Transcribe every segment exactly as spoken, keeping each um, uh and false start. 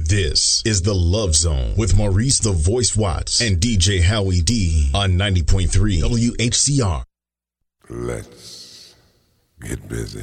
This is The Love Zone with Maurice the Voice Watts and D J Howie D on ninety point three W H C R. Let's get busy.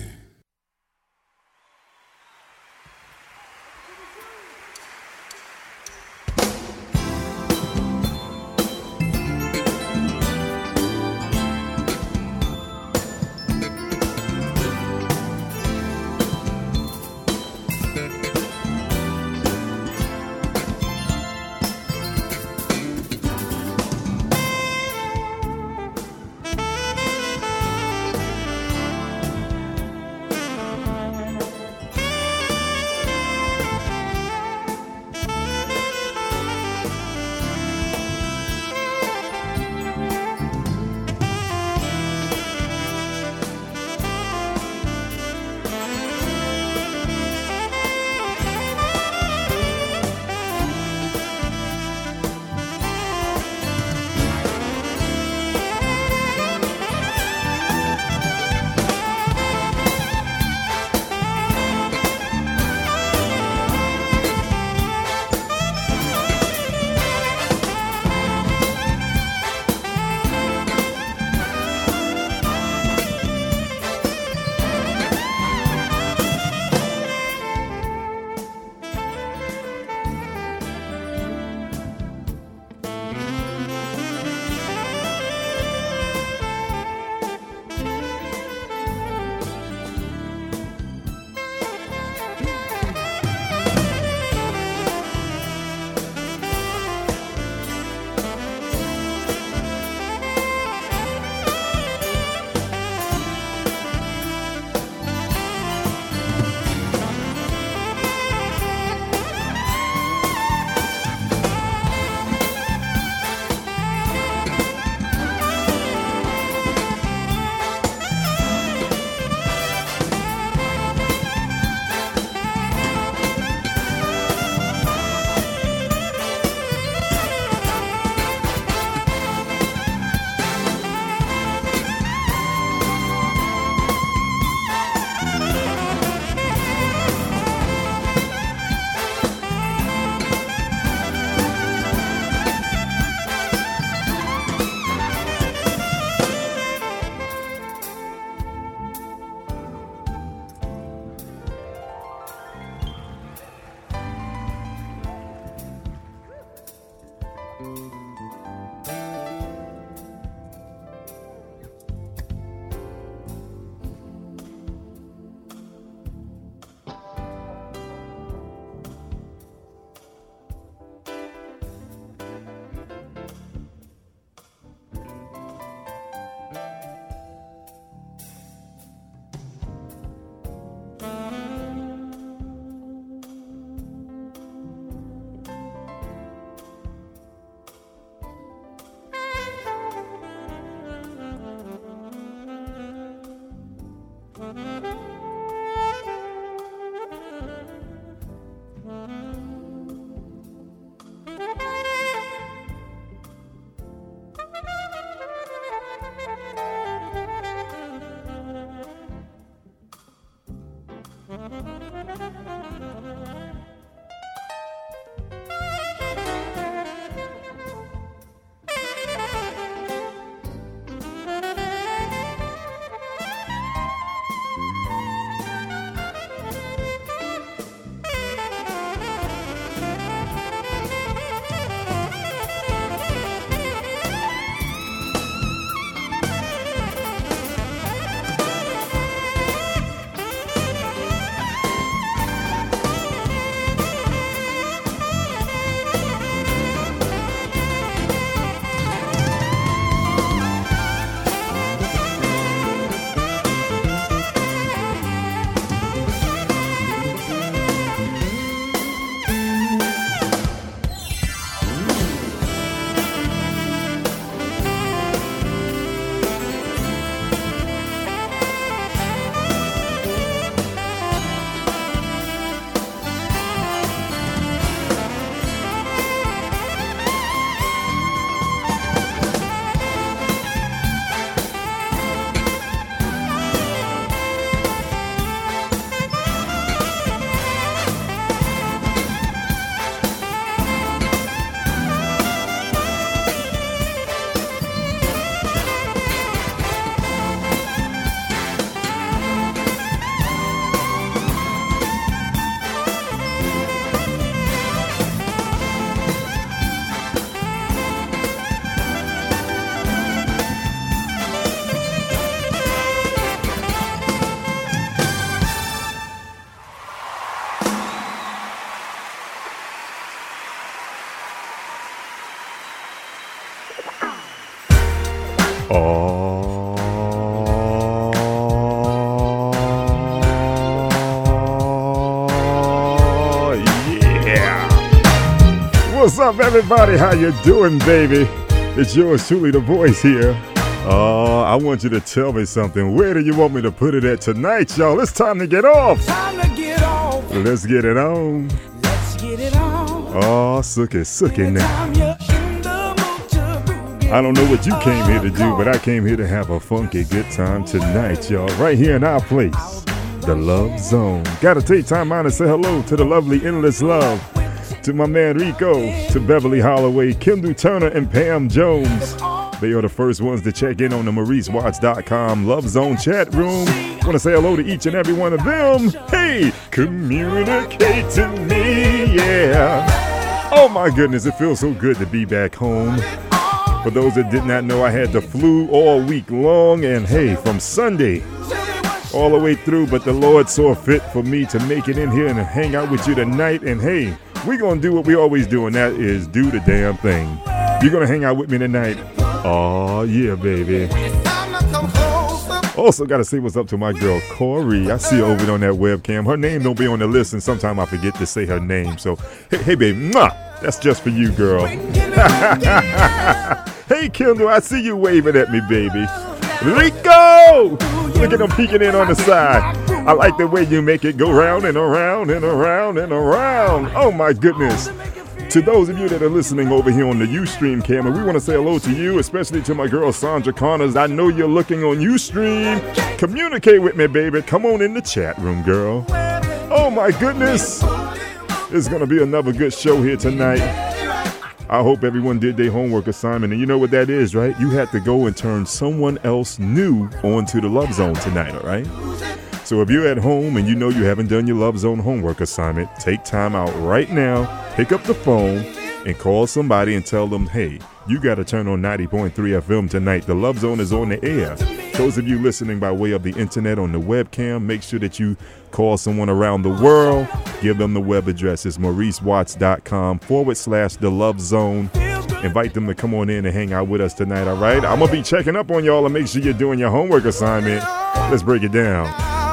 Oh, yeah. What's up, everybody? How you doing, baby? It's yours truly, The Voice here. Oh, I want you to tell me something. Where do you want me to put it at tonight, y'all? It's time to get off. Time to get off. Let's get it on. Let's get it on. Oh, sookie, sookie now. I don't know what you came here to do, but I came here to have a funky good time tonight, y'all. Right here in our place, the Love Zone. Gotta take time out and say hello to the lovely Endless Love, to my man Rico, to Beverly Holloway, Kendall Turner, and Pam Jones. They are the first ones to check in on the Maurice Watts dot com Love Zone chat room. Want to say hello to each and every one of them. Hey, communicate to me, yeah. Oh my goodness, it feels so good to be back home. For those that did not know, I had the flu all week long, and hey, from Sunday all the way through, but the Lord saw fit for me to make it in here and hang out with you tonight. And hey, we're going to do what we always do, and that is do the damn thing. You're going to hang out with me tonight. Oh, yeah, baby. Also, got to say what's up to my girl, Corey. I see her over on that webcam. Her name don't be on the list, and sometimes I forget to say her name. So, hey, hey baby, mwah, that's just for you, girl. Hey, Kendall, I see you waving at me, baby. Rico! Look at them peeking in on the side. I like the way you make it go round and around and around and around. Oh, my goodness. To those of you that are listening over here on the Ustream camera, we want to say hello to you, especially to my girl Sandra Connors. I know you're looking on Ustream. Communicate with me, baby. Come on in the chat room, girl. Oh, my goodness. It's going to be another good show here tonight. I hope everyone did their homework assignment. And you know what that is, right? You had to go and turn someone else new onto the Love Zone tonight, all right? So if you're at home and you know you haven't done your Love Zone homework assignment, take time out right now, pick up the phone, and call somebody and tell them, hey, you got to turn on ninety point three F M tonight. The Love Zone is on the air. Those of you listening by way of the internet on the webcam, make sure that you call someone around the world. Give them the web address. It's Maurice Watts dot com forward slash the Love Zone. Invite them to come on in and hang out with us tonight, all right? I'm going to be checking up on y'all and make sure you're doing your homework assignment. Let's break it down.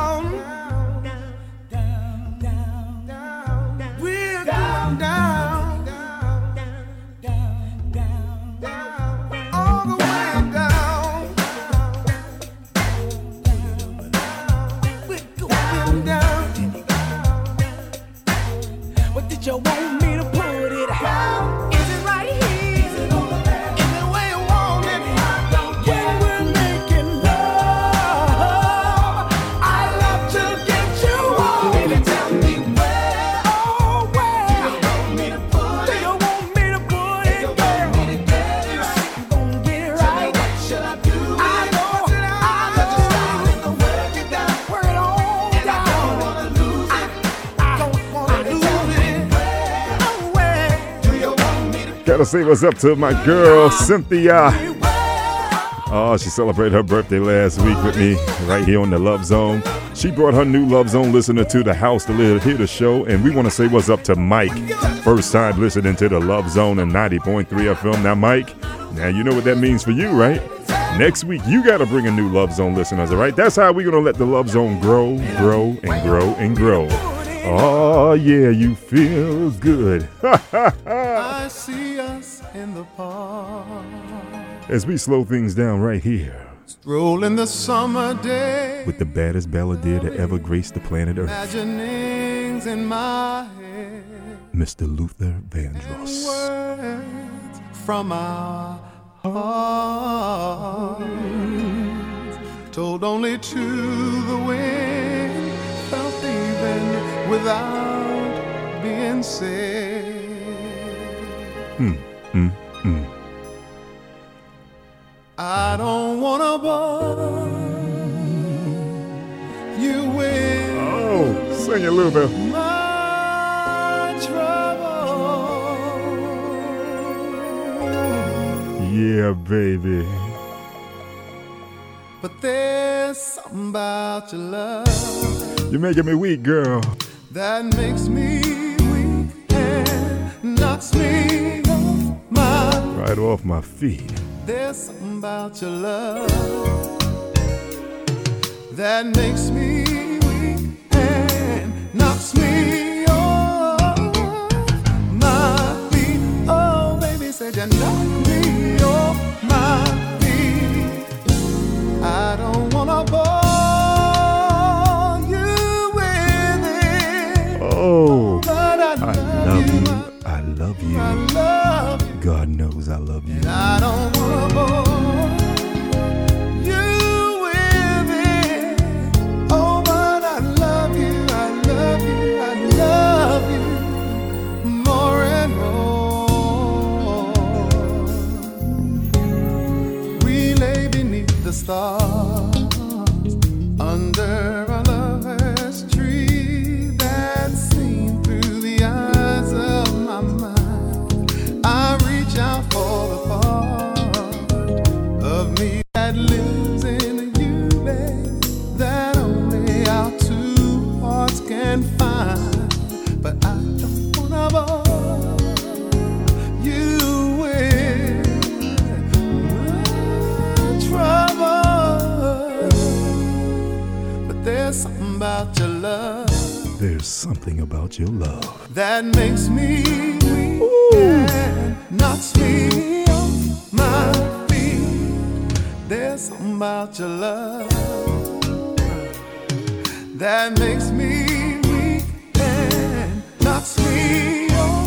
Gotta say what's up to my girl, Cynthia. Oh, she celebrated her birthday last week with me right here on the Love Zone. She brought her new Love Zone listener to the house to hear the show, and we want to say what's up to Mike. First time listening to the Love Zone and ninety point three F M. Now, Mike, now you know what that means for you, right? Next week, you got to bring a new Love Zone listeners, all right? That's how we're going to let the Love Zone grow, grow, and grow, and grow. Oh, yeah, you feel good. I see us in the park. As we slow things down right here. Rolling the summer day. With the baddest balladeer to ever grace the planet Earth. Imaginings in my head. Mister Luther Vandross. Words from our hearts. Told only to the wind. Felt even without being said. Mm, mm, mm. I don't wanna bother you with oh, sing it, Luther. My trouble. Yeah, baby. But there's something about your love. You're making me weak, girl. That makes me weak and knocks me off my right off my feet. There's something about your love that makes me weak and knocks me off my feet. Oh, baby, said you knock me off my feet. I don't wanna bore you with it. Oh, but I love, I love you. you. I love you. I love you. God knows I love you. And I don't wanna bore you with it. Oh, but I love you, I love you, I love you more and more. We lay beneath the stars under a lover's tree that's seen through the eyes of my mind. I reach out for the part of me that lives in you, babe, that only our two hearts can find. But I don't wanna bore you with trouble. But there's something about your love. There's something about your love that makes me weak and knocks me off my feet. There's something about your love that makes me weak and knocks me off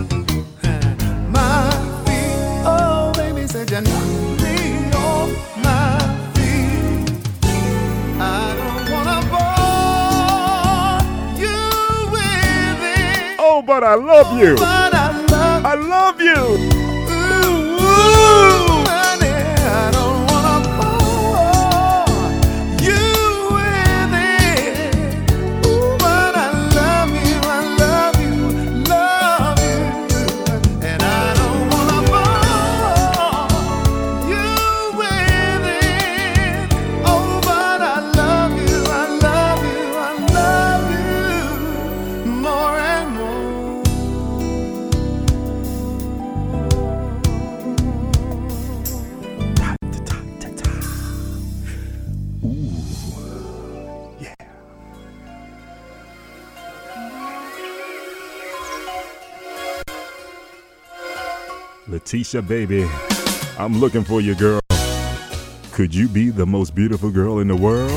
my feet. Oh, baby, said you knock me off my feet. I don't wanna bore you with it. Oh, but I love you. But I love I love you. Ooh, ooh, honey, I don't wanna bore you with it. Ooh, but I love you, I love you, love you, and I don't wanna bore you with it. Oh, but I love you, I love you, I love you more and more. Letitia, baby, I'm looking for you, girl. Could you be the most beautiful girl in the world?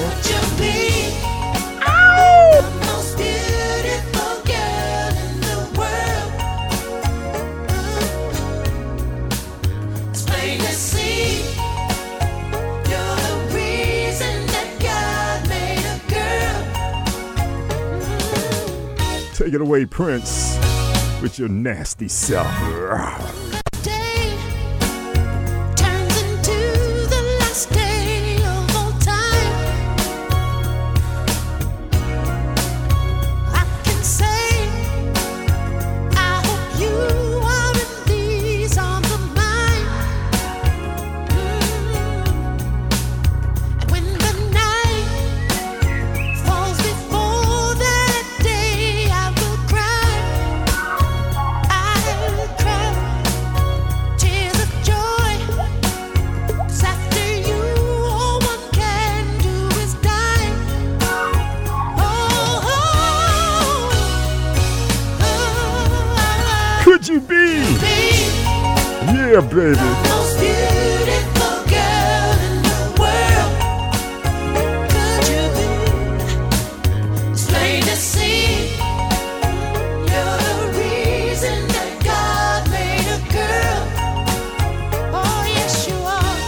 Take it away, Prince, with your nasty self. Day turns into the last day of all time. I can say I hope you are in these arms of mine. And when the night falls before that day, I will cry. I will cry tears of joy. 'Cause after you, all one can do is die. Oh, oh, oh, oh, Could you be? be Yeah, baby. the most beautiful girl in the world. Could you be? It's plain to see you're the reason that God made a girl. Oh, yes, you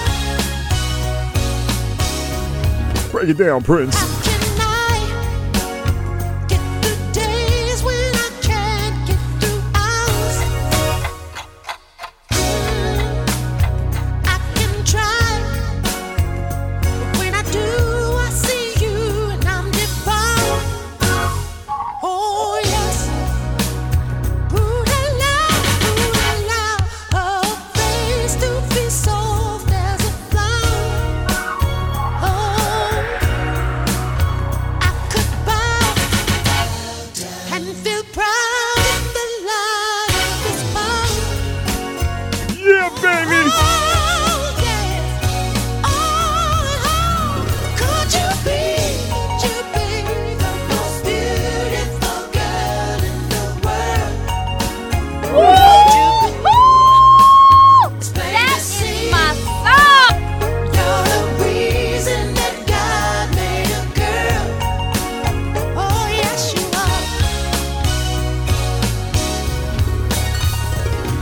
are. Break it down, Prince. How can I get through days when I can't get through hours? I can try, but when I do, I see you and I'm devoured. Oh, yes. Ooh la la, ooh la la, her face to be soft as a flower. Oh.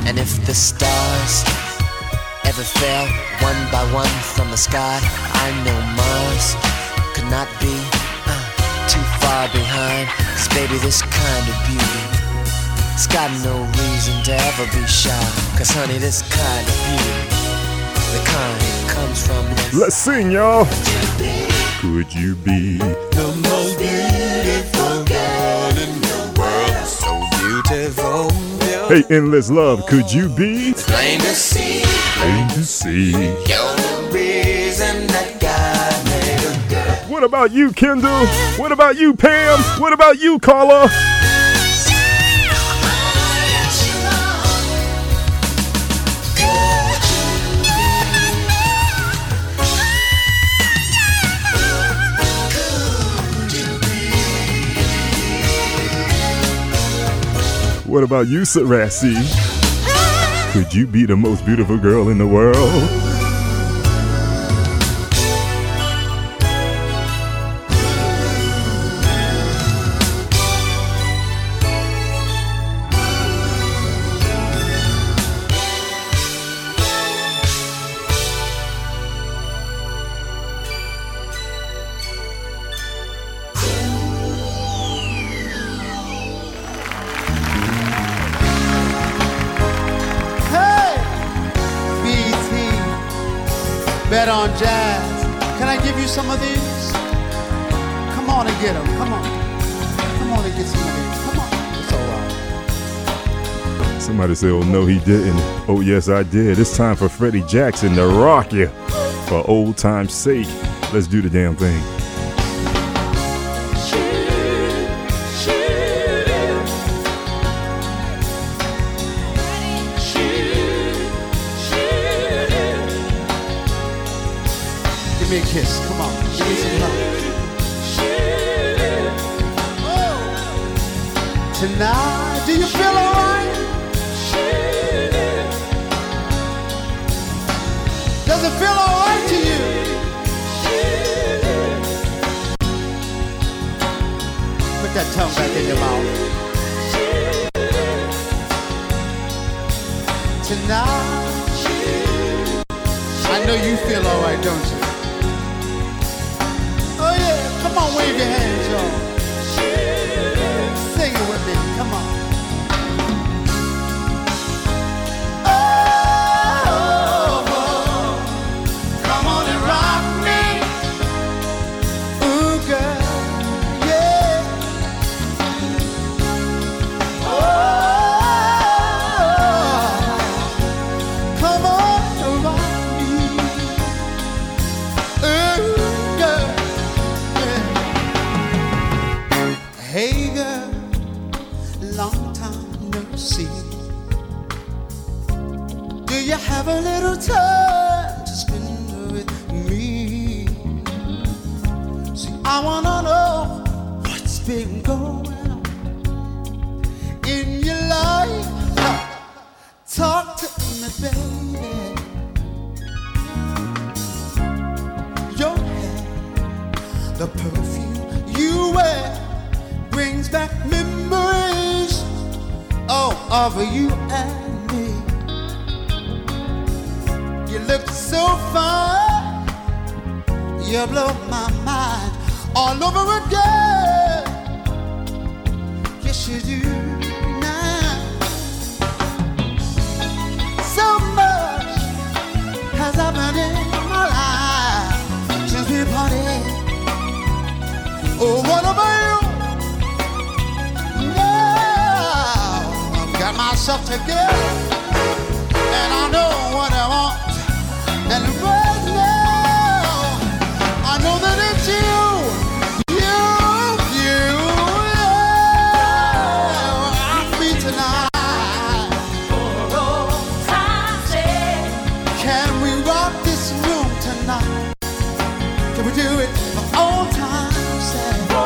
And if the stars ever fell one by one from the sky, I know Mars could not be uh, too far behind. 'Cause baby, this kind of beauty, it's got no reason to ever be shy. 'Cause honey, this kind of beauty, the kind that comes from this. Let's sing, y'all. Could you be The most beautiful girl in the world, so beautiful. Hey, endless love, could you be Plain to see, plain to see? you're the reason that God made a girl. What about you, Kendall? What about you, Pam? What about you, Carla? What about you, Sarasi? Could you be the most beautiful girl in the world? Bet on jazz. Can I give you some of these? Come on and get them. Come on. Come on and get some of these. Come on. It's all right. Somebody say, oh no, he didn't. Oh yes, I did. It's time for Freddie Jackson to rock you. For old time's sake, let's do the damn thing. Give me a kiss. Come on. Give me some love. Oh. Tonight, do you feel alright? Does it feel alright to you? Put that tongue back in your mouth. Tonight, I know you feel alright, don't you? Oh yeah, come on, wave your hands, y'all. Sing it with me, come on. Oh, oh, come on and rock me. Ooh, girl, yeah. Oh, come on and rock me. Ooh, girl. Hey girl, long time no see. Do you have a little time to spend with me? See, I wanna know what's been going on in your life. Talk to me, baby. Your hair, the perfume you wear brings back memories, oh, of you and me. You look so fine, you blow my mind all over again. Yes, you do now. So much has happened in my life since we parted. Oh, what about you? Got myself together, and I know what I want. And right now, I know that it's you, you, you, yeah. Rock me tonight. For old time's sake. Can we rock this room tonight? Can we do it for old time's sake? Oh,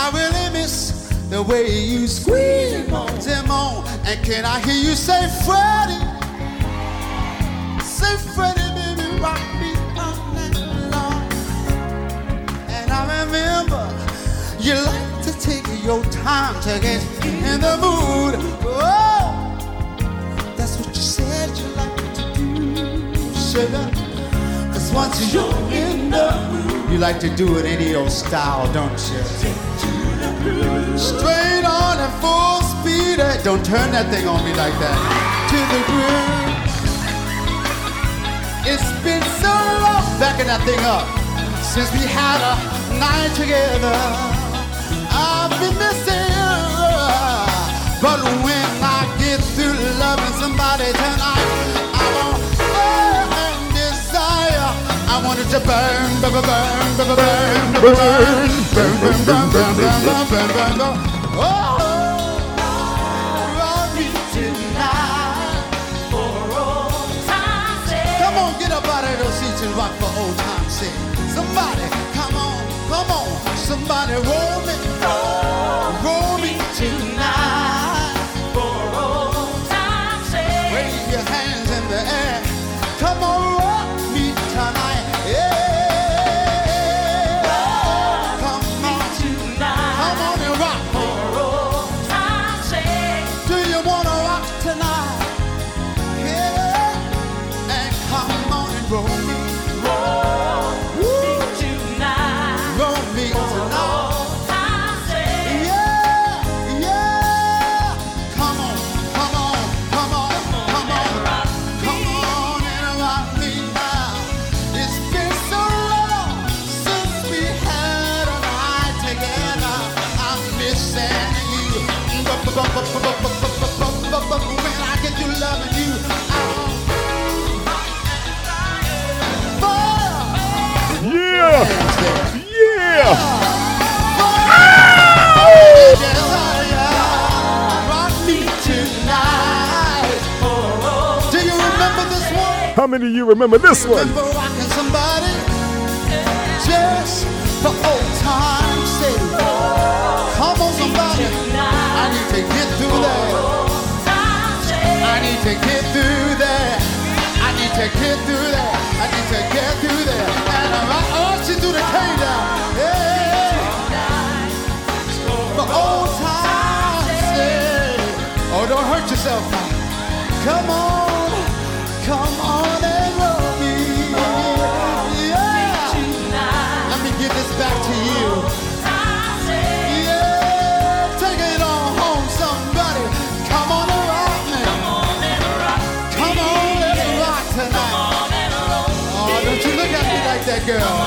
I really miss the way you squeeze them on. And can I hear you say, Freddie? Say, Freddie, baby, rock me all night long. And I remember you like to take your time to get in the mood. Oh, that's what you said you like to do, sugar. Cause once you're in the mood, you like to do it in your style, don't you? Straight on at full speed. Don't turn that thing on me like that. To the groove. It's been so long backing that thing up since we had a night together. I've been missing you, but when I get through loving somebody tonight, I won't burn desire. I want it to burn, burn, burn, burn, burn, burn, burn, burn, burn, burn, burn, burn, burn, burn. Oh, rock me tonight for old time's sake. Come on, get up out of those seats and rock for old time's sake. Somebody, come on, come on, somebody roll me, roll me tonight for old time's sake. Wave your hands in the air, come on, rock me tonight. When I get you loving you, Yeah! Yeah! rock me tonight. Do you remember this one? How many of you remember this one? Remember rocking somebody just for old time's sake? Come on, somebody. I need to get through that. I need to get through that. I need to get through that. I need to get through that. And I'm arching through the K down. Hey. For old time's sake. Oh, don't hurt yourself now. Come on. Come on and roll me. Yeah. Let me give this back to you. That girl, come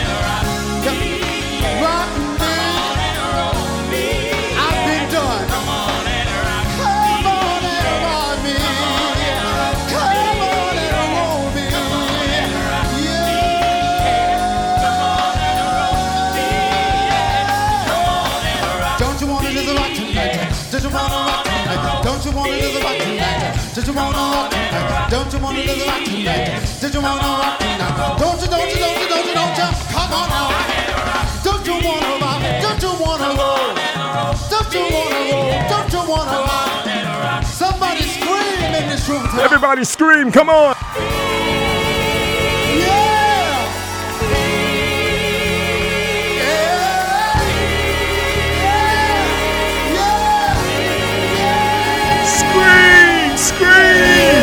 rock me. I've been done. Come on and rock me. Come on and roll me. Yeah. Don't you want it as a rock tonight? Don't you want to rock tonight? Don't you want it as a rock tonight? Don't you want to rock tonight? Don't you want it as a rock tonight? Don't you want to rock tonight? Don't you, don't you, don't you, don't you, don't you? Come on now. Don't you want to rock? Don't you want to roll? Don't you want to roll? Don't you want to rock? Somebody scream in this room tonight. Everybody scream, come on. Scream, scream.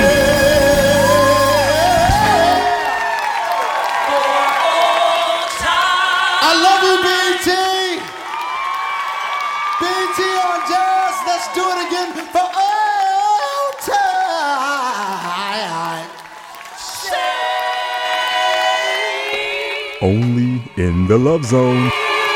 I love you, B T. B T on jazz. Let's do it again for old time. Only in the Love Zone.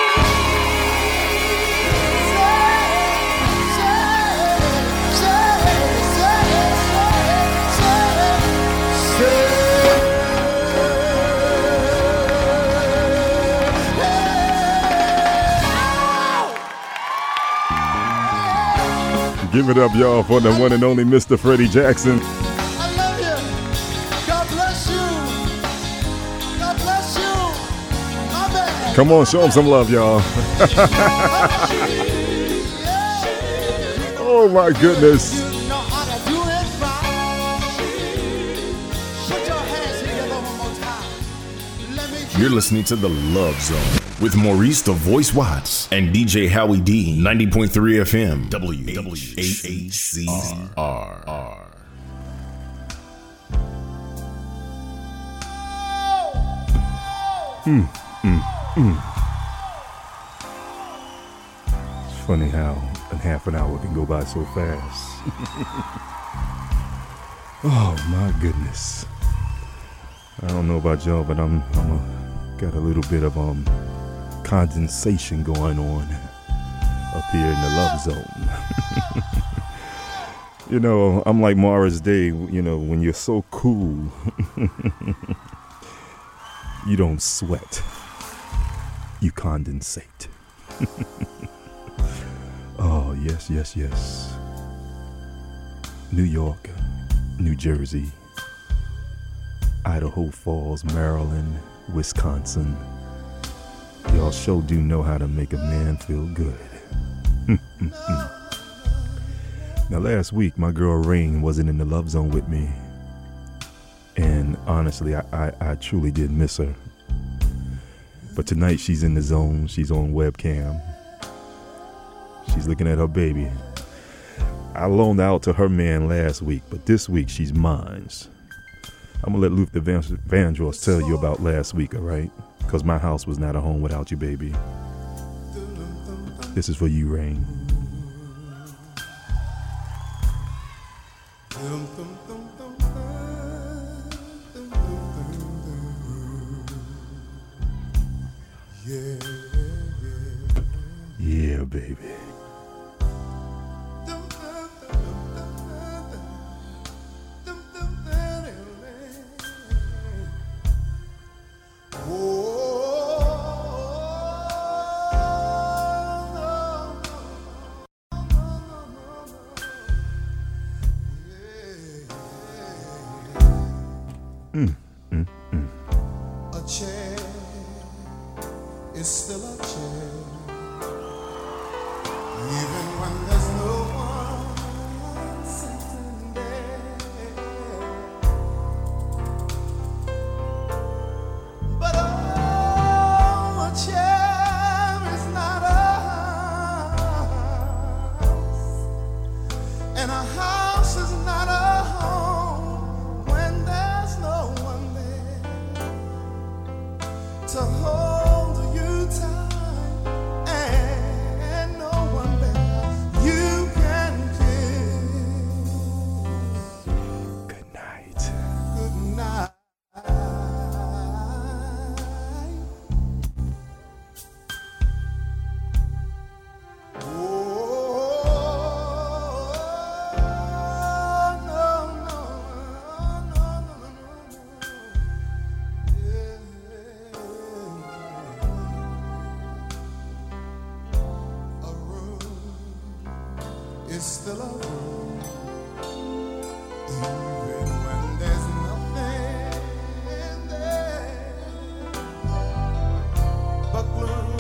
Give it up, y'all, for the one and only Mister Freddie Jackson. I love you. God bless you. God bless you. My man. Come on, show them some love, y'all. Oh my goodness. You're listening to The Love Zone with Maurice the Voice Watts and D J Howie D, ninety point three F M, W H A C R. Mm, mm, mm. It's funny how in half an hour can go by so fast. Oh my goodness. I don't know about y'all, but I'm I'm a, got a little bit of um condensation going on up here in the Love Zone. You know, I'm like Morris Day, you know, when you're so cool, you don't sweat, you condensate. Oh, yes, yes, yes. New York, New Jersey, Idaho Falls, Maryland, Wisconsin. Y'all sure do know how to make a man feel good. Now, last week, my girl Rain wasn't in the Love Zone with me. And honestly, I, I, I truly did miss her. But tonight, she's in the zone. She's on webcam. She's looking at her baby. I loaned out to her man last week, but this week, she's mine. I'm going to let Luther Vandross tell you about last week, all right? Because my house was not a home without you, baby. This is for you, Rain. Yeah, baby. Mm, mm, mm. A chair is still a chair, even when there's no one sitting there. But oh, a chair is not a house, and a house is not a home when there's no one there to hold you tight, and no one there you can kiss. Good night. Good night. Oh, no, no, no, no, no, no. A room is still a room, even when there's nothing in there but gloom.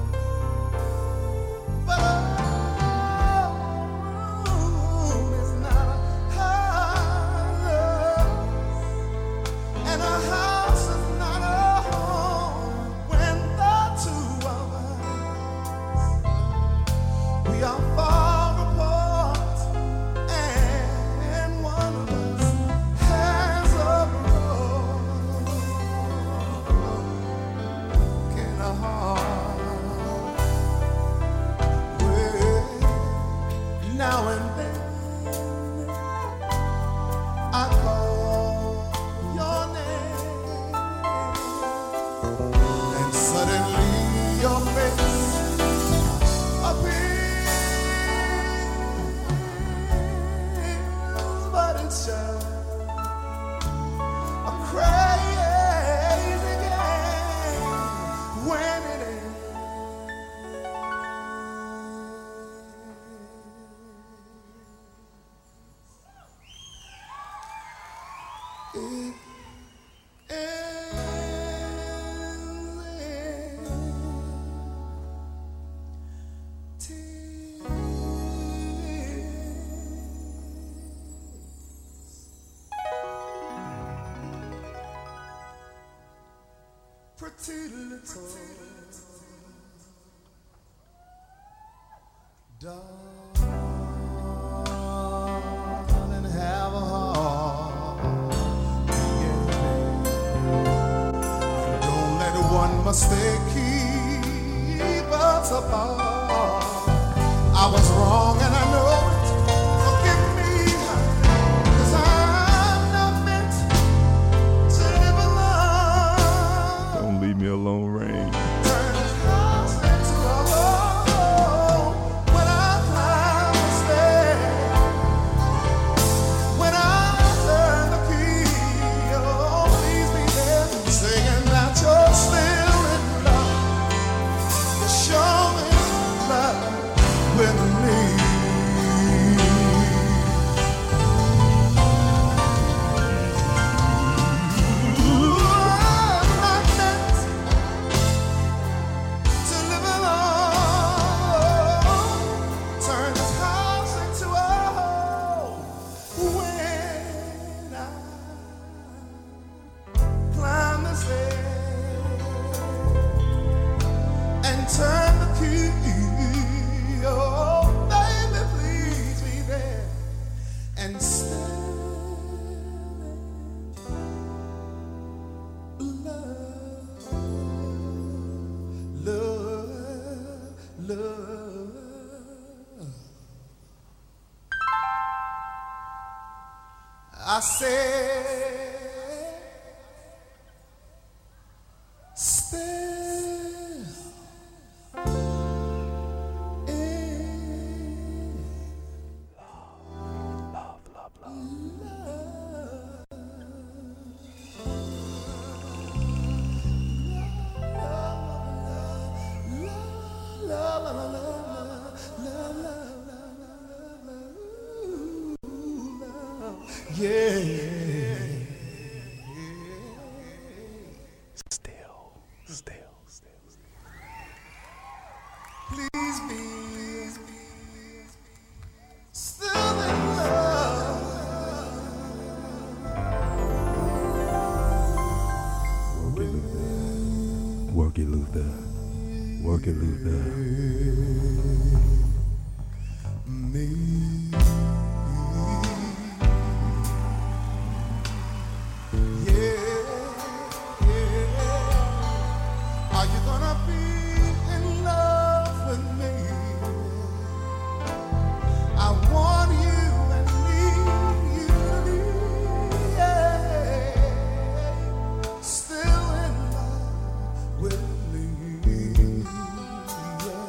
But a room is not a house, and a house is not a home when the two of us, we are far apart pretty little darling, have a heart, yeah. Don't let one mistake keep us apart. I was wrong and I know it. Forgive me, 'cause I'm not meant to live alone. Don't leave me alone, Rain. Turn this house into a home when I climb the stairs. When I turn the key, oh, please be there, saying that you're still in love. You're showing love with me. Ooh, I'm not meant to live alone. Turn this house into a home when I climb the stairs and turn the key. Oh, baby, please be there and stay. Love, love, love. I said, stay. Still, still, still, still. Please be still in love. Work it, Luther. Work it, Luther. Me. Yeah, yeah. Are you gonna be in love with me? I want you and need you to be, yeah, still in love with me. Yeah.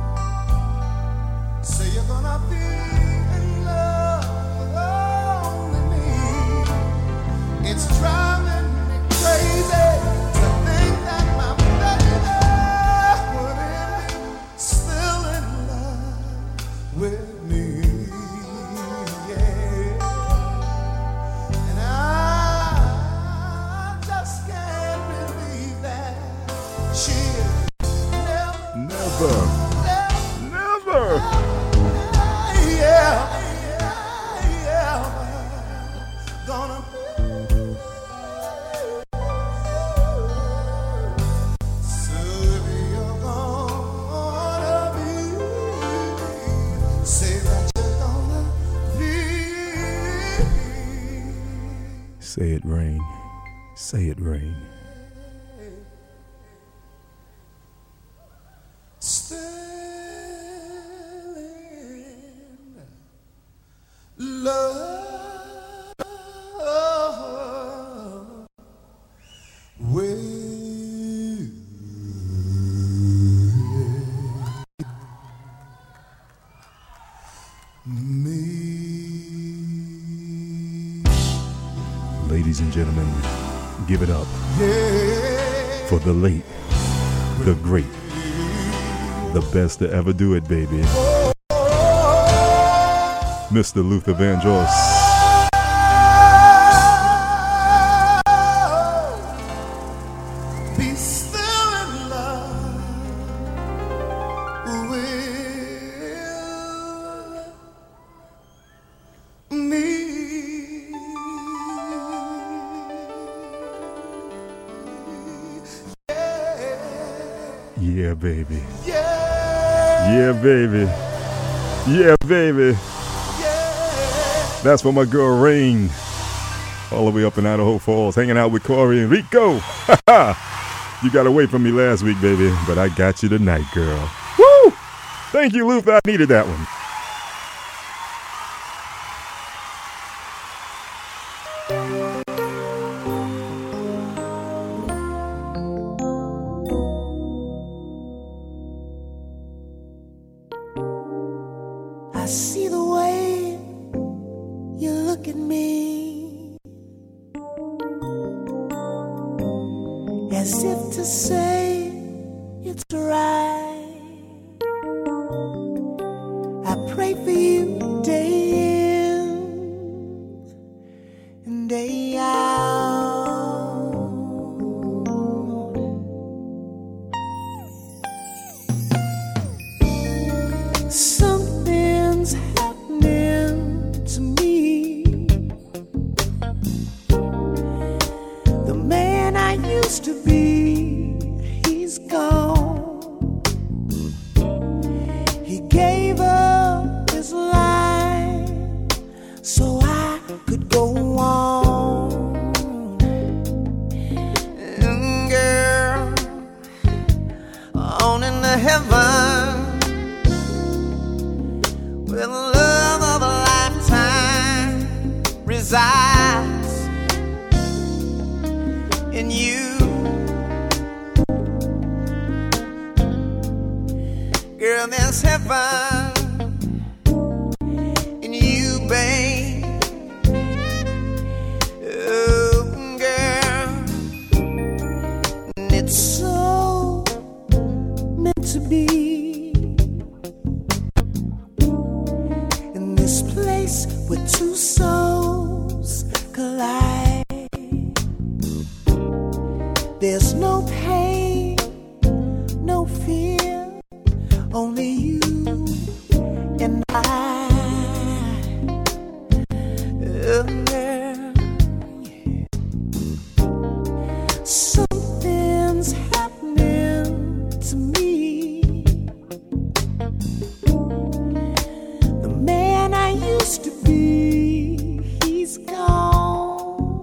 Say you're gonna be in love with only me. It's driving me crazy to think that my baby wouldn't be still in love with me. Yeah. And I just can't believe that she never, Never, never, never. yeah, yeah, gonna so if you're gonna be, say that you're gonna be. Say it, Rain. Say it, Rain. Still in love with me. Ladies and gentlemen, give it up Yeah. for the late, the great, the best to ever do it, baby. Mister Luther Vandross. Be still in love with me. Yeah. Yeah, baby. Yeah. Yeah, baby. Yeah, baby. Yeah. That's for my girl Rain. All the way up in Idaho Falls, hanging out with Corey and Rico. You got away from me last week, baby, but I got you tonight, girl. Woo! Thank you, Luther. I needed that one. I see the way you look at me, as if to say it's right. I pray for you day in and day out. Something's happening to me. The man I used to be, he's gone. He gave up his life so I could go on. And girl, on into heaven, where the love of a lifetime resides in you. Girl, there's heaven in you, babe. Oh, girl, And it's so meant to be. In this place where two souls collide, there's no pain, no fear, only you and I. Oh, girl, something's happening to me. The man I used to be, he's gone.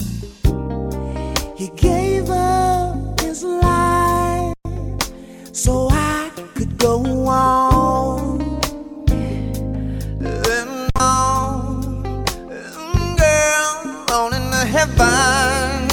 He gave up his life so I could go on. and on, and girl, on into heaven,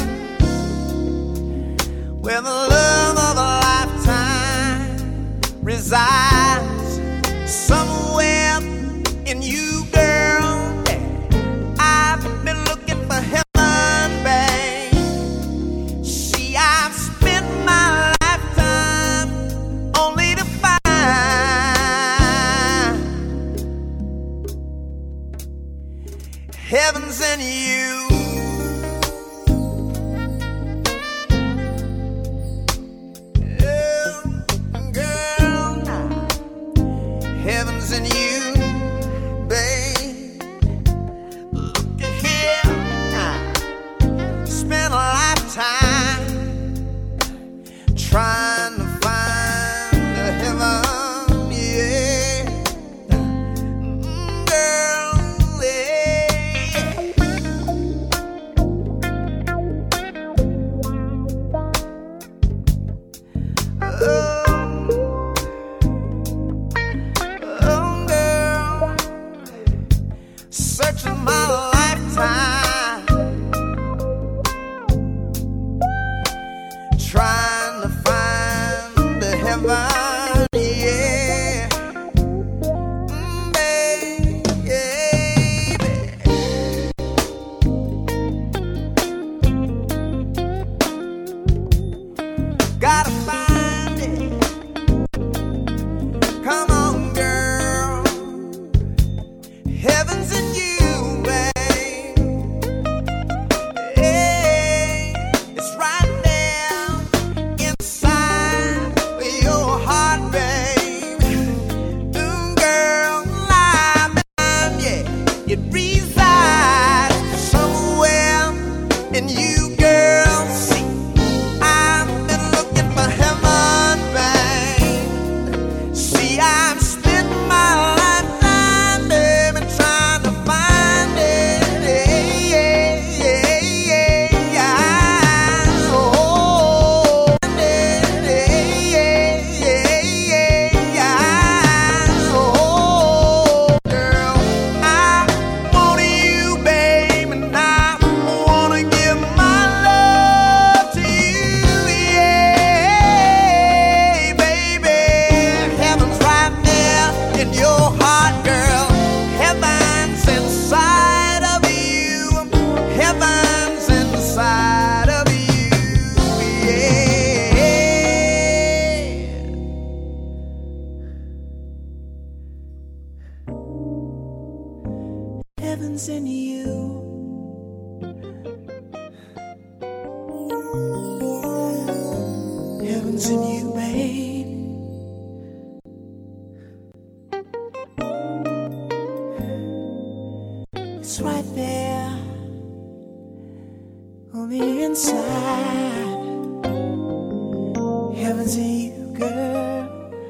where the love of a lifetime resides somewhere in you, girl. I've been looking for heaven, babe. See, I've spent my lifetime only to find heaven's in you. Oh, girl, heaven's in you, babe. Look at here, spent a lifetime trying to find the heaven, yeah. Mm, girl, yeah. Oh, oh, girl, searching my lifetime, trying to find the heaven, yeah. Mm, baby. Gotta find it. Come on, girl. Heaven's in you, babe. Hey, it's right there inside your heart. Heaven's in you, babe. It's right there on the inside. Heaven's in you, girl.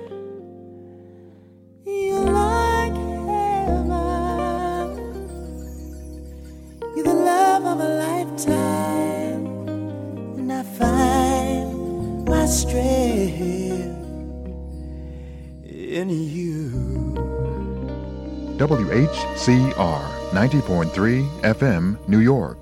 You're like heaven. You're the love of a lifetime. And I find my strength in you. W H C R ninety point three F M, New York.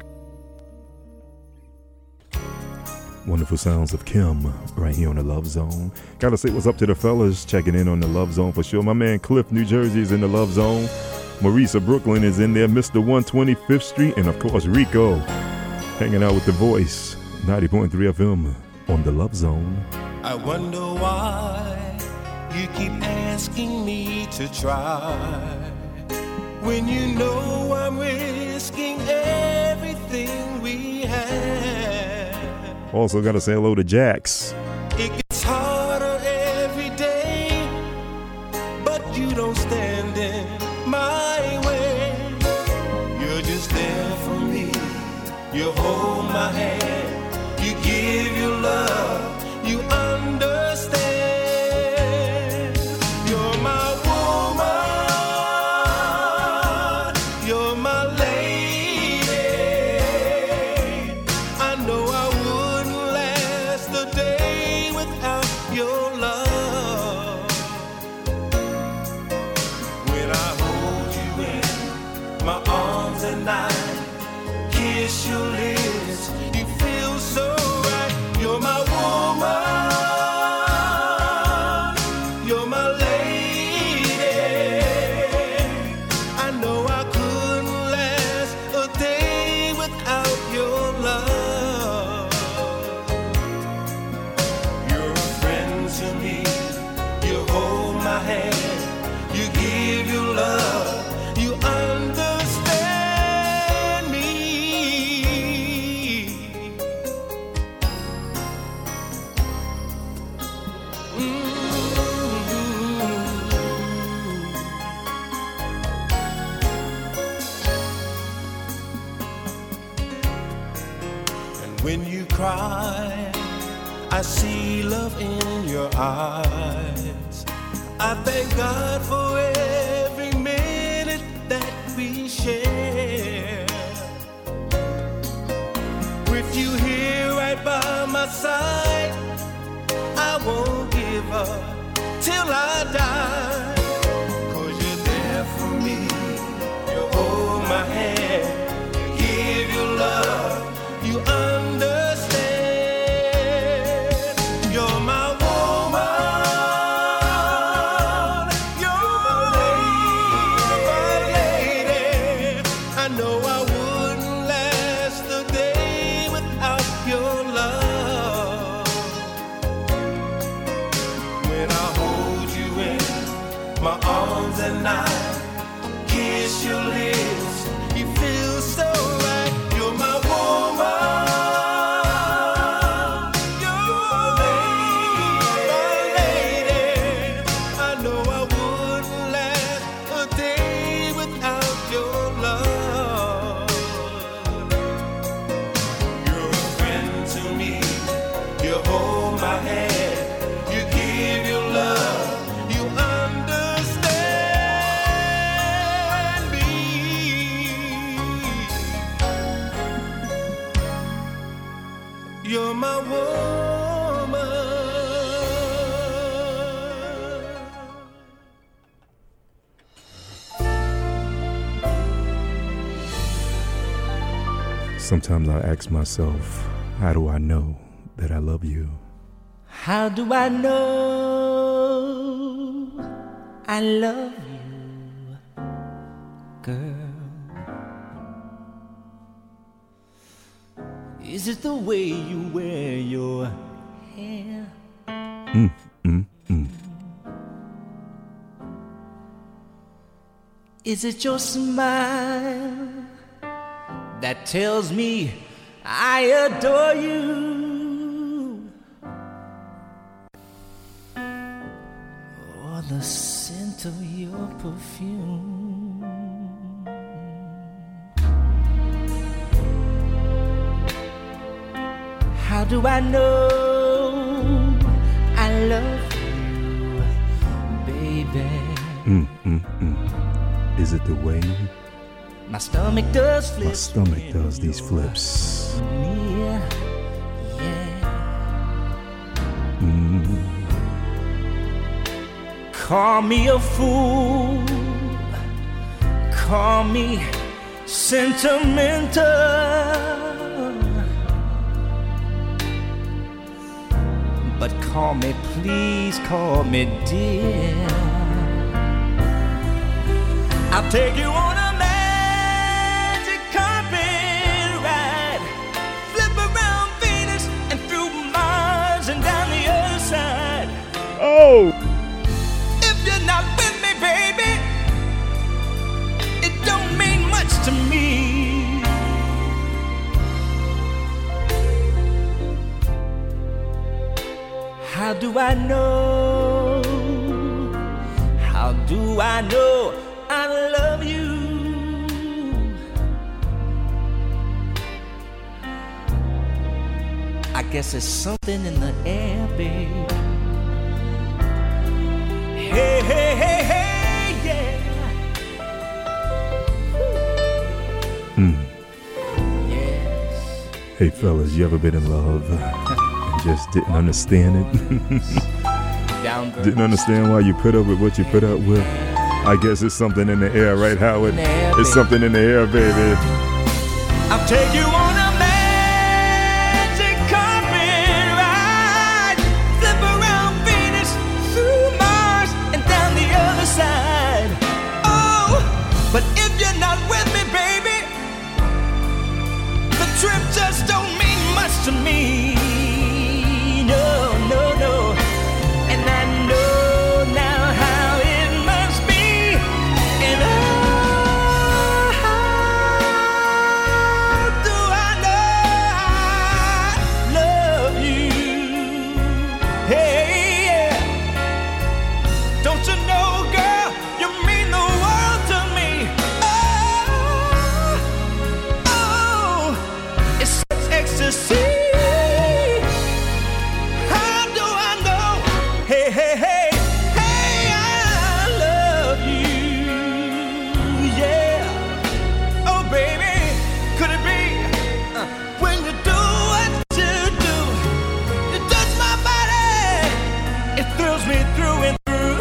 Wonderful sounds of Kim right here on the Love Zone. Gotta say what's up to the fellas checking in on the Love Zone for sure. My man Cliff, New Jersey is in the Love Zone. Marisa, Brooklyn is in there. Mister one twenty-fifth Street. And of course, Rico hanging out with The Voice. ninety point three F M on the Love Zone. I wonder why you keep asking me to try when you know I'm risking everything we have. Also gotta say hello to Jax. It gets harder every day, but you don't stand in my way. You're just there for me. You hold my hand. You give your love. You understand. You're my woman. You're my lady. I know I wouldn't last a day without your love. When I hold you in my arms at night, kiss your lips, you feel so right. You're my woman. You're my lady. I know I couldn't last a day without your love. You're a friend to me. You hold my hand. You give your love. You understand me. And when you cry, I see love in your eyes. I thank God for every minute that we share. With you here right by my side, I won't give up till I die. Cause you're there for me. You hold my hand. You give your love. You understand. You're my woman. You're my lady. I know I wouldn't last a day without your love. When I hold you in my arms at night, kiss your lips, you feel so right. You're my woman. You're my lady. I know I wouldn't last a day without your love. You're a friend to me. You hold my hand. You give your love. You understand me. You're my woman. Sometimes I ask myself, how do I know that I love you? How do I know I love you, girl? Is it the way you wear your hair? Mm, mm, mm. Is it your smile that tells me I adore you? the scent of your perfume. How do I know I love you, baby? Mm, mm, mm. Is it the way my stomach does flip? My stomach does these flips. Yeah, yeah. Mm. Call me a fool, call me sentimental, but call me, please call me dear. I'll take you on a magic carpet ride, flip around Venus and through Mars and down the other side. Oh! If you're not with me, baby, it don't mean much to me. How do I know? How do I know I love you? I guess it's something in the air, babe. Hey, hey, hey, hey, yeah. Mm. Yes. Hey fellas, you ever been in love and just didn't understand it? Didn't understand why you put up with what you put up with? I guess it's something in the air, right, Howard? Air, it's something in the air, baby. I'll take you on a magic carpet ride, flip around Venus, through Mars, and down the other side. Oh, but if you're not with me, baby, the trip just don't mean much to me. No, no, no. And I know now how it must be. And how do I know I love you? Hey, yeah. Don't you know, girl, you mean the world to me. Oh, oh, it's such ecstasy. How do I know? Hey, hey, hey, hey, I love you, yeah. Oh, baby, could it be uh, when you do what you do, you touch my body, it thrills me through and through.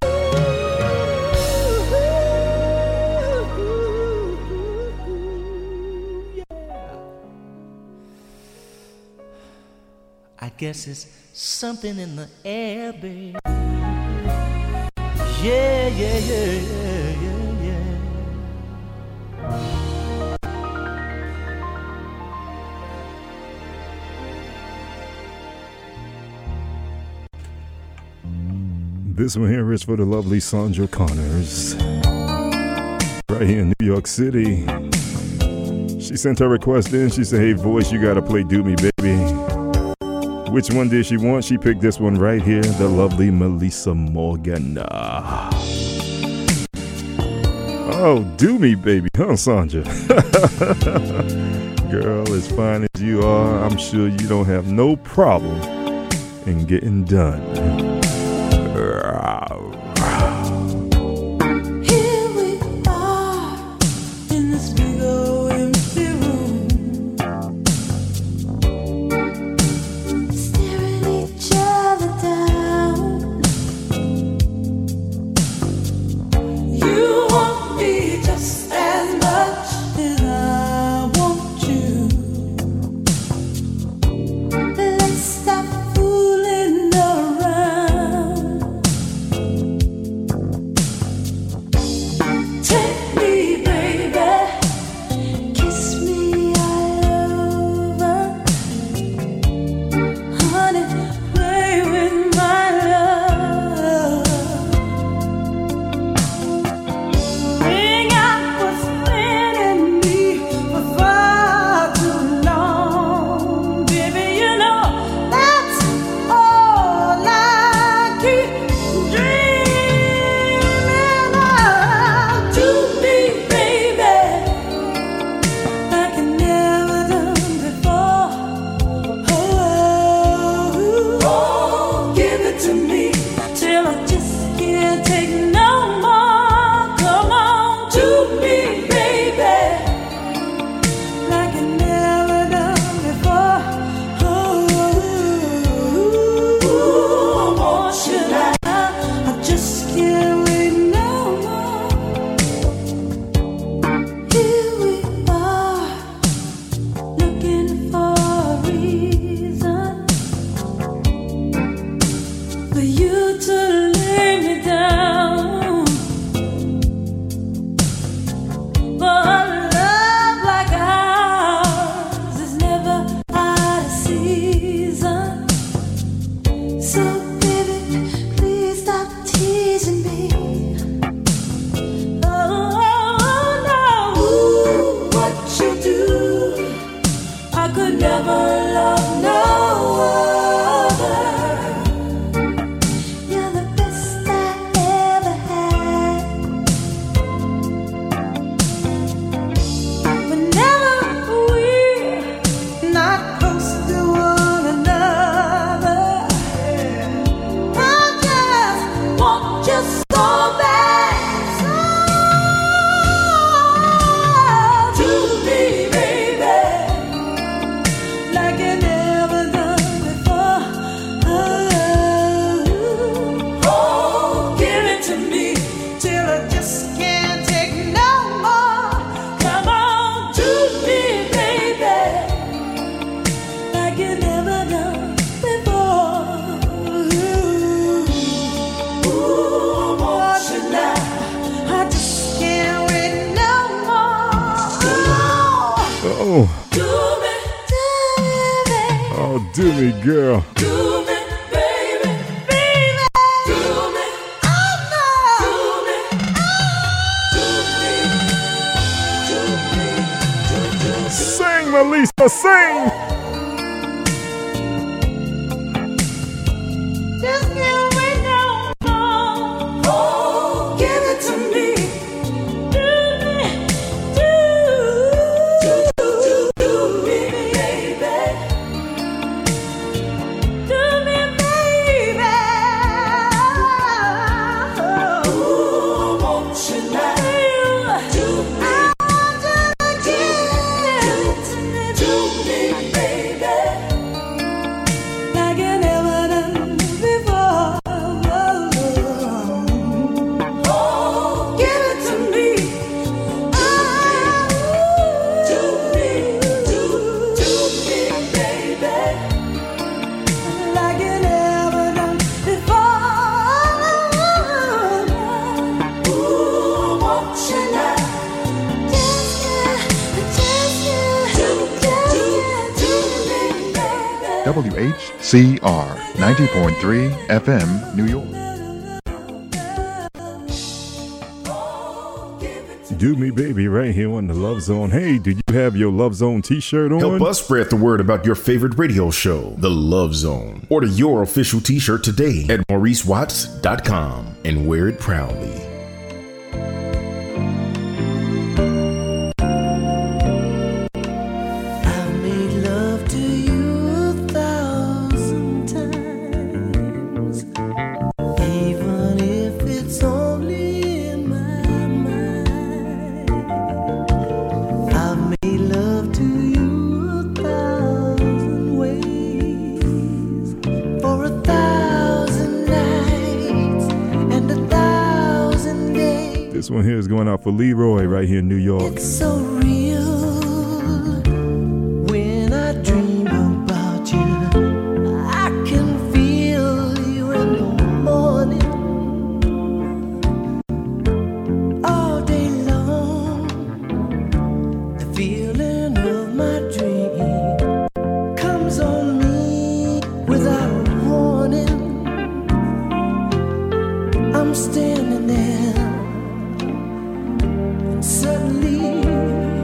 I guess it's something in the air, babe. Yeah, yeah, yeah, yeah, yeah, yeah. This one here is for the lovely Sandra Connors, right here in New York City. She sent her request in. She said, hey, voice, you gotta play Do Me, Baby. Which one did she want? She picked this one right here, the lovely Melissa Morgan. Oh, Do Me, Baby, huh, Sandra? Girl, as fine as you are, I'm sure you don't have no problem in getting done. Here we are in this big old empty room, staring each other down. You want me just as much as I want you. Let's stop fooling around. it to me till I just can't take no more. Come on to me, baby, like I never done before. Ooh, I want you now. I just can't wait no more. Here we are, looking for a reason for you to lay me down. For a love like ours is never out of season. So baby, please stop teasing me. Oh, oh, no. Ooh, what you do, I could never love no other. You're the best I ever had. Whenever we're not close to one another, I just want you so bad. So to me, baby, like you never done before. Oh, oh, give it to me till I just can't take no more. Come on to me, baby, like you never done before. Ooh, I want you now. I just can't wait no more. Oh, Do me, do me, oh, do me, girl. do me, baby, baby, do me, oh no, do me, do me, do me, do me. Sing, Melissa, sing. Just can't wait no more. Oh, give it to me. Do me, do, do, do me, baby. Do me, baby. Ooh, I want you now. Do me. I want you to give to me, baby, like you never done before. Oh, give it to me. Oh, do me, do, do me, baby, like you never done before. Ooh, I want you now. Just you, just you, just you, do me, baby. W H C R ninety point three F M, New York. Do me, baby, right here on the Love Zone. Hey, do you have your Love Zone t-shirt on? Help us spread the word about your favorite radio show, The Love Zone. Order your official t-shirt today at maurice watts dot com and wear it proudly. I've made love to you a thousand times, even if it's only in my mind. I've made love to you a thousand ways, for a thousand nights and a thousand days. This one here is going out for Leroy right here in New York. It's so real when I dream about you. I can feel you in the morning, all day long. The feeling of my dream comes on me without a warning. I'm standing there, and suddenly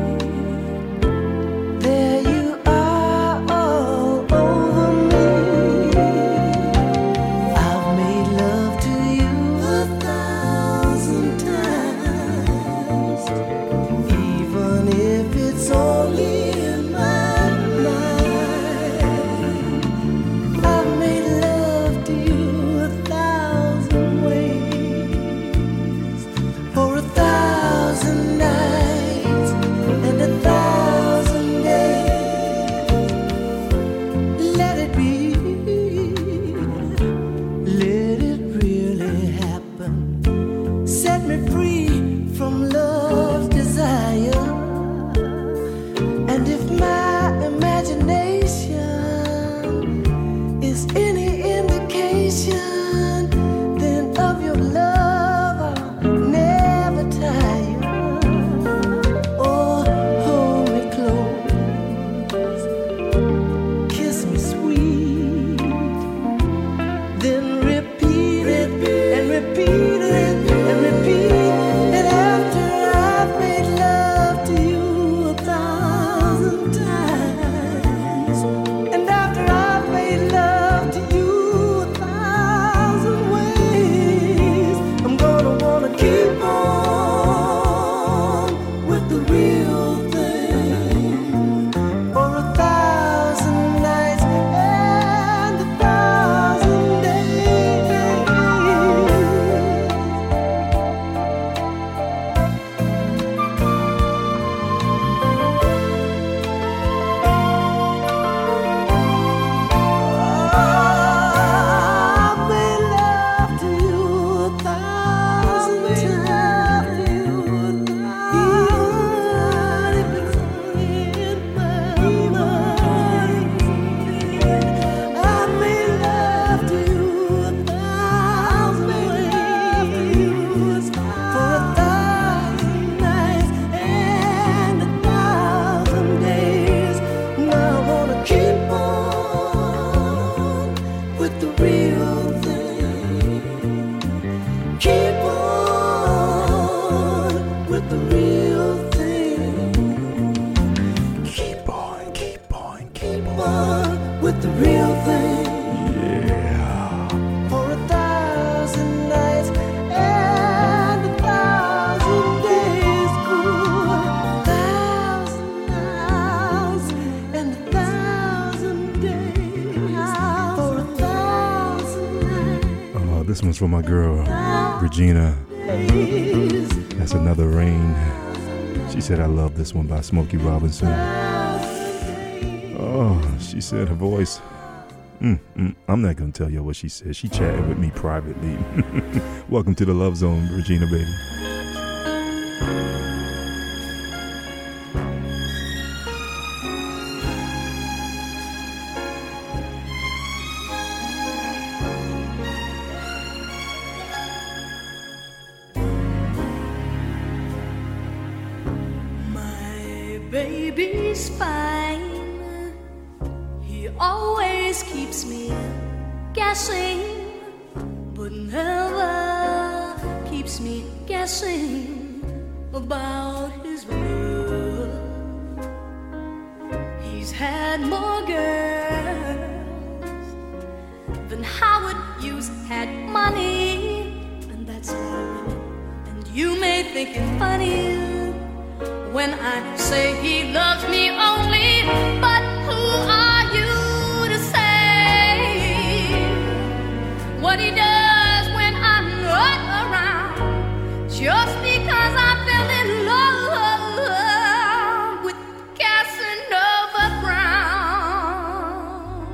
then repeat it and repeat it and repeat. And after I've made love to you a thousand times, and after I've made love to you a thousand ways, I'm gonna wanna keep on with the real thing for a thousand nights and a thousand days. I've made love to you a thousand times, even if it's only in my mind. I've made love to you a thousand ways for a thousand nights and a thousand days. Now I wanna keep on with the real thing. Keep on with the real thing. Keep on, keep on, keep on with the real thing. Yeah. For a thousand nights and a thousand days. Ooh, a thousand nights and a thousand days. For a thousand nights. Oh, this one's for my girl, Regina. That's Another Rain. She said, I love this one by Smokey Robinson. Oh, she said her voice. Mm, mm, I'm not going to tell you what she said. She chatted with me privately. Welcome to the Love Zone, Regina, baby. My baby's fine. He always keeps me guessing, but never keeps me guessing about his love. He's had more girls than Howard Hughes had money, and that's all. And you may think it funny when I say he loves me only, but who are you to say what he does when I'm not around? Just because I fell in love with Casanova Brown.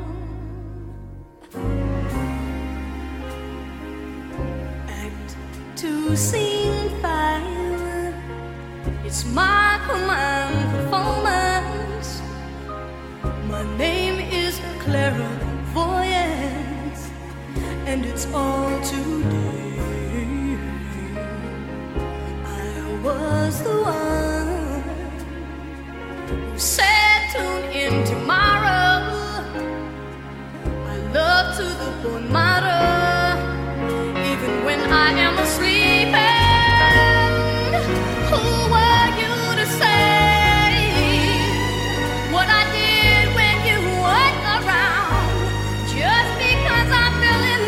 Act two, scene five. It's my command performance. My name is Clairvoyance, and it's all today. I was the one who said tune in tomorrow. I love to the bone marrow, even when I am asleep. Who were you to say what I did when you weren't around? Just because I fell in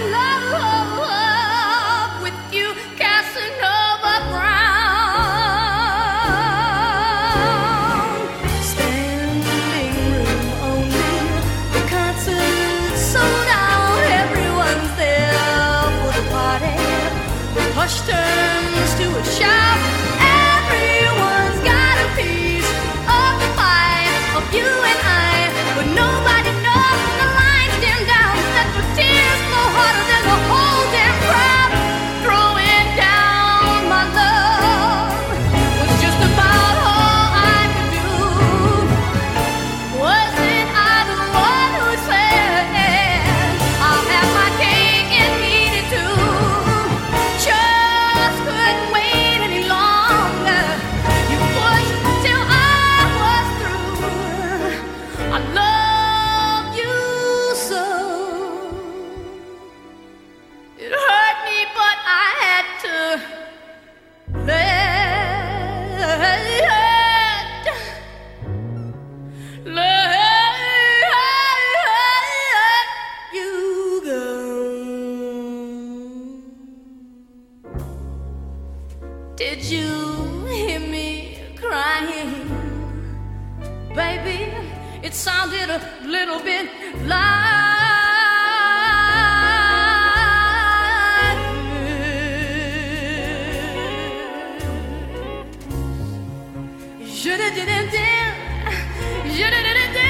love with you, Casanova Brown. Did you hear me crying? Baby, it sounded a little bit like je did it and je did it and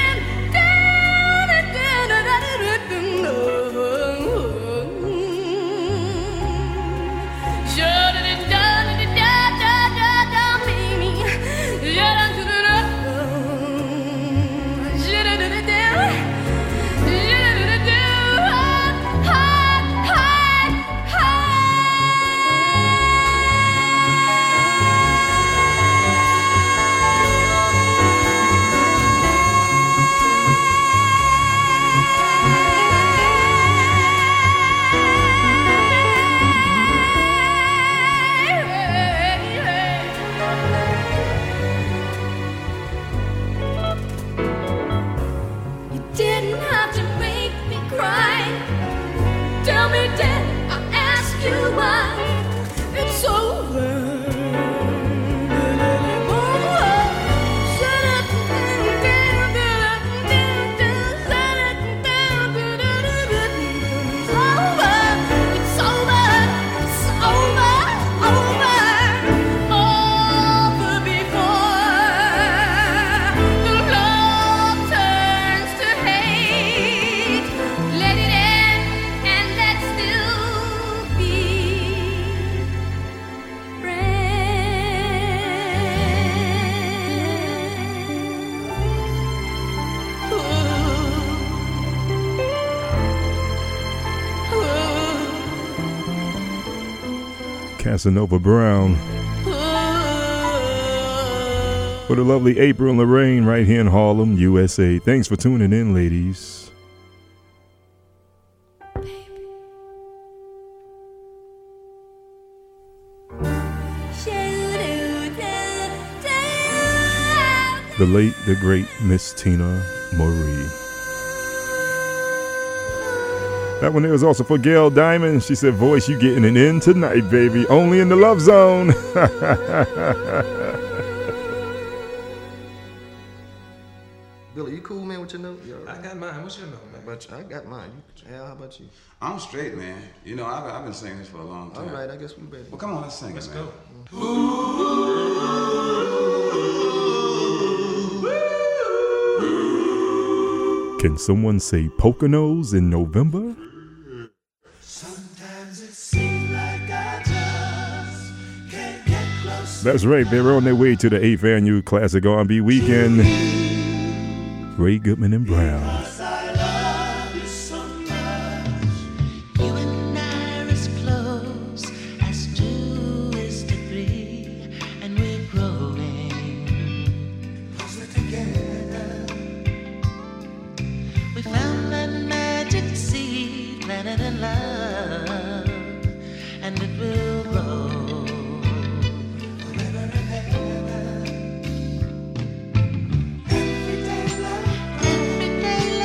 Casanova Brown. For the lovely April and Lorraine right here in Harlem, U S A. Thanks for tuning in, ladies. The late, the great Miss Tina Marie. That one there was also for Gail Diamond. She said, voice, you getting it in tonight, baby. Only in the Love Zone. Billy, you cool, man, with your note? I got mine. What's your note, man? But I got mine. Al, how about you? I'm straight, man. You know, I've, I've been singing this for a long time. All right, I guess we ready. Well, come on, let's sing let's it, man. Let's go. Can someone say Poconos in November? Sometimes it seems like I just can't get close. That's right, they're on their way to the eighth Annual Classic R and B Weekend. Ray Goodman and Brown. I love you so much. You and I are as close as two is to three, and we're growing closer together. We found that magic seed planted in love, and it will grow forever and ever. Every day love grows. Every day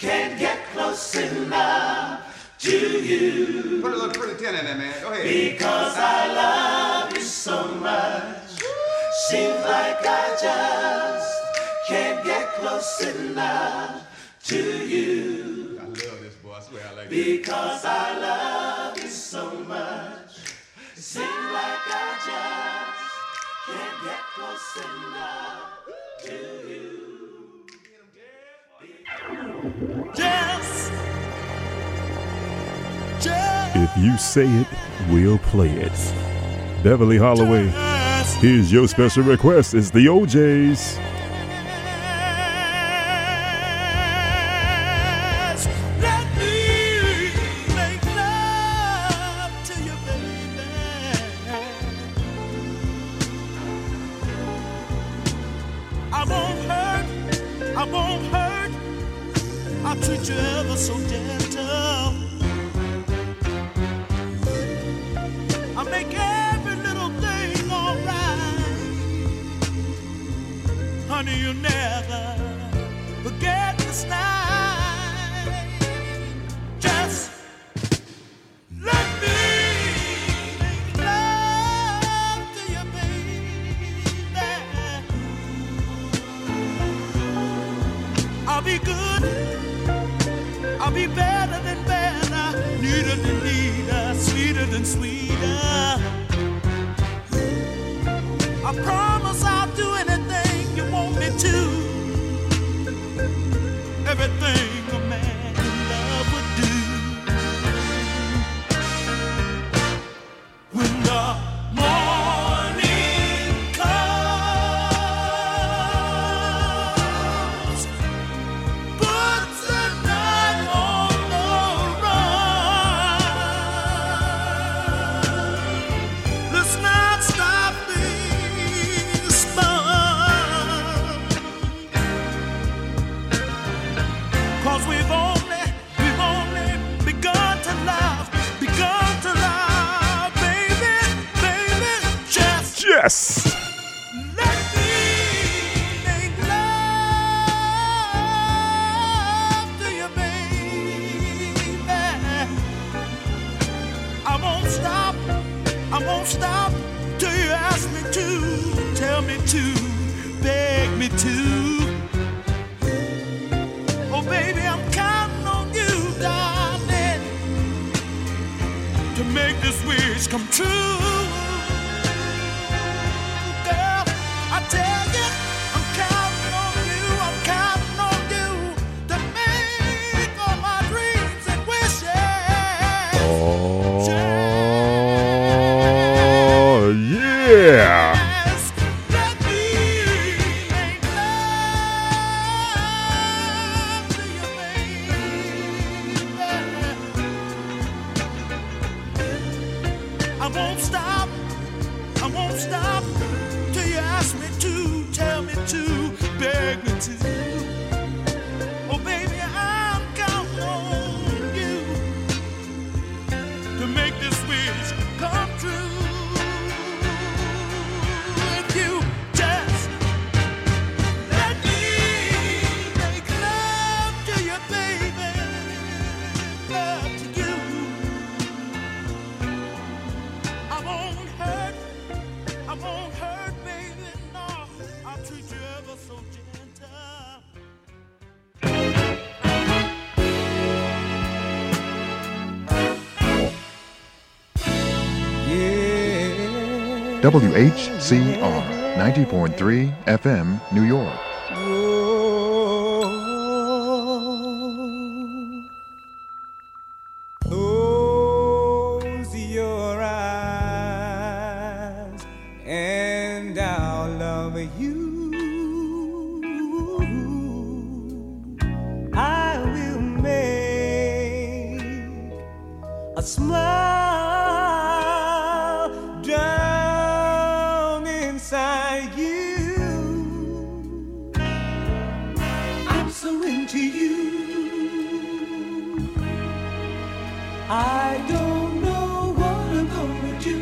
can't get close enough to you. Put a little pretty tin in there, man. Go ahead. Because I love you so much. Seems like I just can't get close enough to you. I love this boy. I swear I like it. Because I love you so much. Seems like I just can't get close enough to you. Just, just If you say it, we'll play it. Beverly Holloway, here's your special request. It's the O Js. let me make love to you, baby. I won't hurt, I won't hurt. I'll treat you ever so gentle. I'll make every little thing alright. Honey, you'll never forget this night. Just let me make love to you, baby. I'll be good. I'll be better than better, neater than neater, sweeter than sweeter. I promise I'll do anything you want me to. Everything a man in love would do. When the morning comes, puts the night on the run. Let's not stop this fun, 'cause we've only, we've only begun to love, begun to love, baby, baby, just Yes. let me make love to you, baby. I won't stop, I won't stop till you ask me to, tell me to, beg me to. Oh, baby, I'm counting on you, darling, to make this wish come true. Girl, I tell you, I'm counting on you, I'm counting on you to make all my dreams and wishes. Oh, yeah. Let me make love to you, baby. I won't stop, I won't stop till you ask me to, tell me to, beg me to. Oh, baby, I'm counting on you to make this wish come true. If you just let me make love to you, baby, love to you, I won't hurt, I won't hurt, baby, no, I'll treat you ever so gentle. W H C R ninety point three F M, New York. Close your eyes and I'll love you. I will make a smile down inside you. I'm so into you. I don't know what I'm gonna do,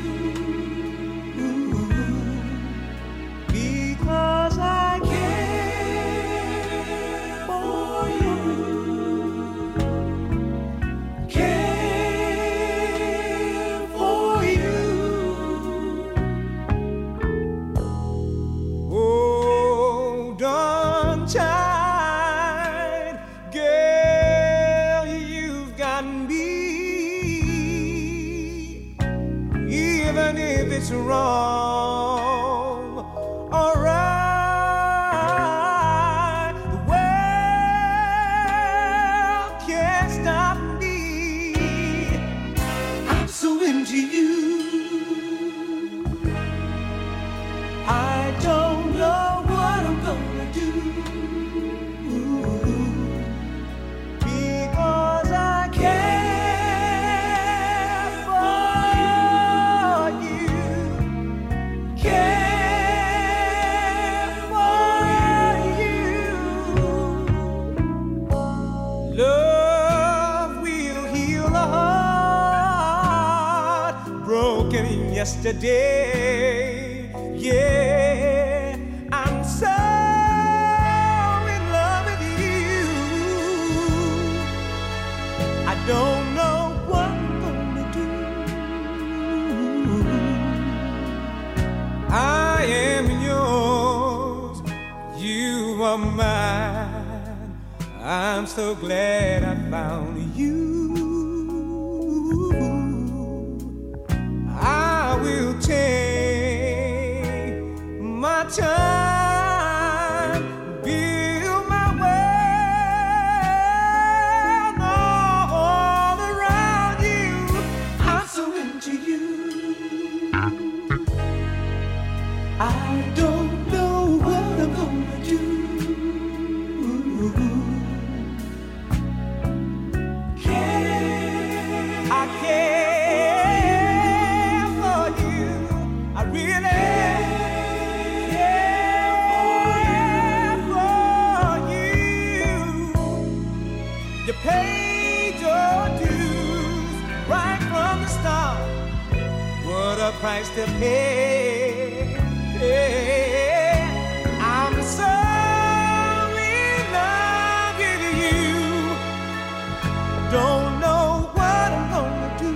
because I care for you. it's wrong or right. The world can't stop me. I'm so into you. I don't know what I'm gonna do, because I care for you, care for you. Love will heal a heart broken yesterday. Yeah, I'm so in love with you. I don't know what I'm gonna do. I am yours, you are mine. I'm so glad I found you. I will take my time, build my world all around you. I'm so into you. I don't know what I'm gonna do. Care, I care for you. I really care for you. You paid your dues right from the start. What a price to pay. I'm so in love with you. Don't know what I'm gonna do.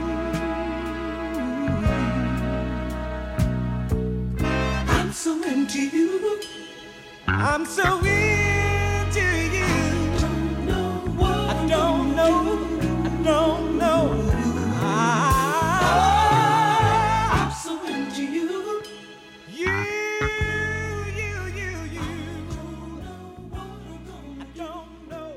I'm so into you. I'm so into you. I don't know. I don't know. I- I'm so into you. You, you, you, you. I don't know.